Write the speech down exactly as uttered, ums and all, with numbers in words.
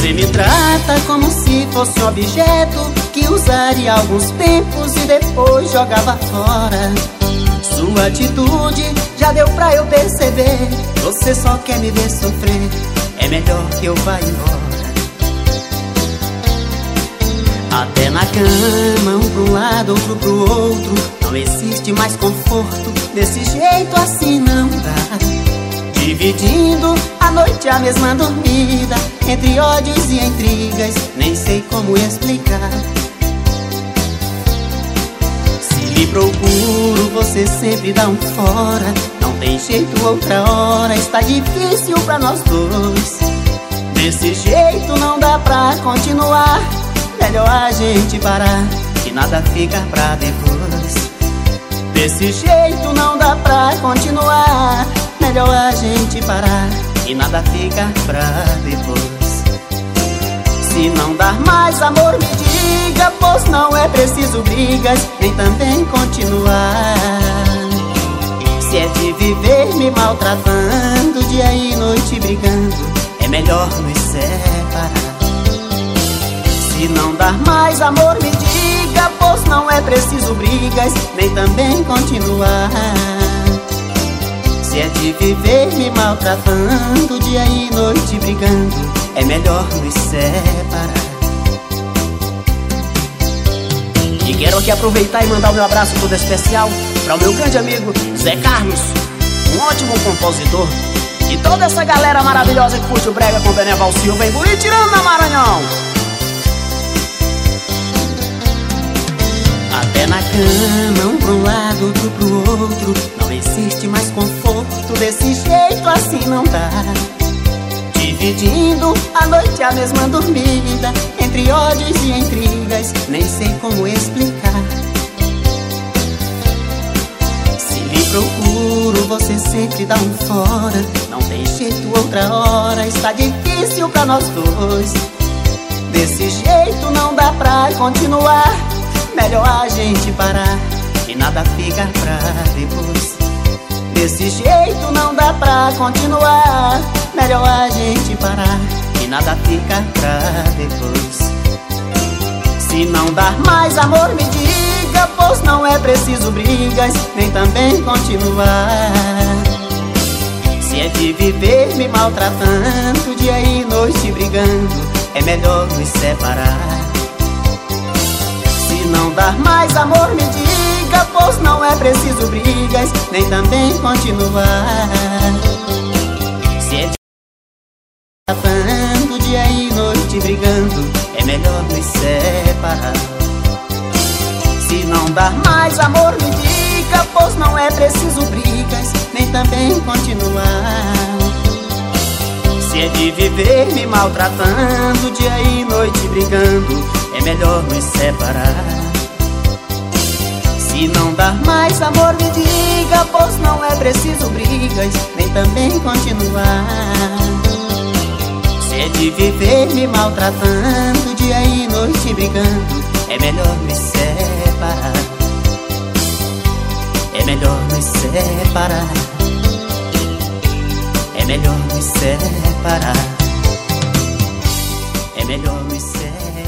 Você me trata como se fosse um objeto que usaria alguns tempos e depois jogava fora. Sua atitude já deu pra eu perceber. Você só quer me ver sofrer. É melhor que eu vá embora. Até na cama, um pro lado, outro pro outro, não existe mais conforto. Desse jeito assim não dá. Dividindo a noite, a mesma dormida, entre ódios e intrigas, nem sei como explicar. Se lhe procuro, você sempre dá um fora. Não tem jeito outra hora, está difícil pra nós dois. Desse jeito não dá pra continuar. Melhor a gente parar, que nada fica pra depois. Desse jeito não dá pra continuar. Melhor a gente parar, que nada fica pra depois. Se não dar mais amor, me diga, pois não é preciso brigas, nem também continuar. Se é de viver me maltratando, dia e noite brigando, é melhor nos separar. Se não dar mais amor, me diga, pois não é preciso brigas, nem também continuar. Se é de viver me maltratando, dia e noite brigando, é melhor nos separar. E quero aqui aproveitar e mandar o meu abraço todo especial para o meu grande amigo Zé Carlos, um ótimo compositor. E toda essa galera maravilhosa que curte o brega com Beneval Silva em Buritirana, Maranhão. Até na cama, um pro lado, outro pro outro, não existe mais conforto. Desse jeito assim não dá. Dividindo a noite, a mesma dormida, entre ódios e intrigas, nem sei como explicar. Se lhe procuro, você sempre dá um fora. Não tem jeito outra hora, está difícil pra nós dois. Desse jeito não dá pra continuar. Melhor a gente parar, que nada fica pra depois. Desse jeito não dá pra continuar. Melhor a gente parar, que nada fica pra depois. Se não dar mais amor, me diga, pois não é preciso brigas, nem também continuar. Se é de viver me maltratando, dia e noite brigando, é melhor nos separar. Se não dar mais amor, me diga, pois não é preciso brigas, nem também continuar. Se é de matando, dia e noite brigando, é melhor nos separar. Se não dar mais amor, me diga, pois não é preciso brigas, nem também continuar. Se é de viver me maltratando, dia e noite brigando, é melhor nos separar. Se não dar mais amor, me diga, pois não é preciso brigas, nem também continuar. Se é de viver me maltratando, dia e noite brigando, é melhor nos separar. É melhor nos separar. É melhor nos separar. É melhor nos separar.